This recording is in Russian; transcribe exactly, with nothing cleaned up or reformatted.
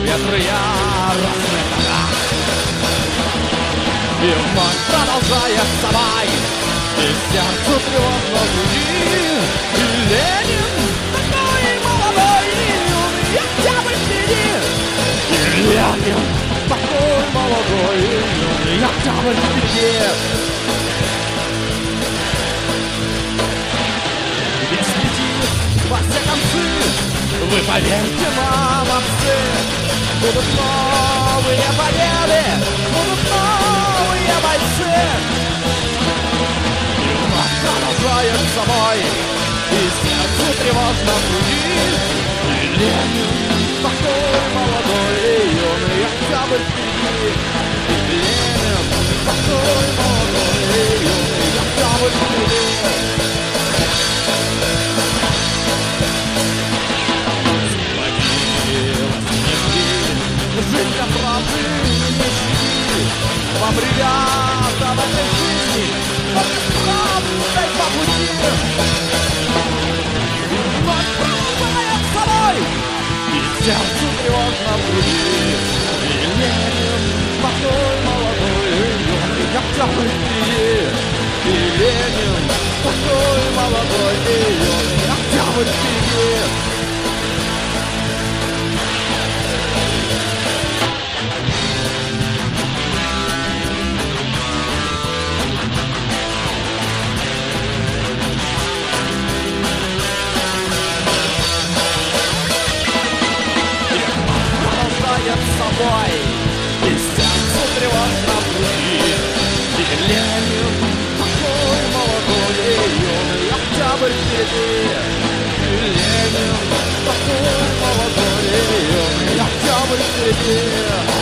ветры яростных атак. И вновь продолжается май, и сердцу тревожно в груди. И Ленин такой молодой и юный октябрь впереди. И Ленин такой молодой и юный октябрь впереди. Весь летит во все концы, вы поверьте нам, отцы, будут новые победы, будут новые бойцы. И вновь продолжает собой, и сердцу тревожно в груди. И Ленин такой молодой и юный октябрь впереди. И Ленин такой молодой и юный октябрь впереди. Жить для правды не щади. Вам, ребята, в этой жизни только с правдой по пути. И вновь продолжает собой, и сердцу тревожно в груди. И Ленин такой молодой и юный октябрь впереди. И Ленин такой молодой и юный октябрь впереди. Собой, и сердцу тревожно в груди. И Ленин такой молодой и юный октябрь впереди. И Ленин такой молодой и юный октябрь впереди.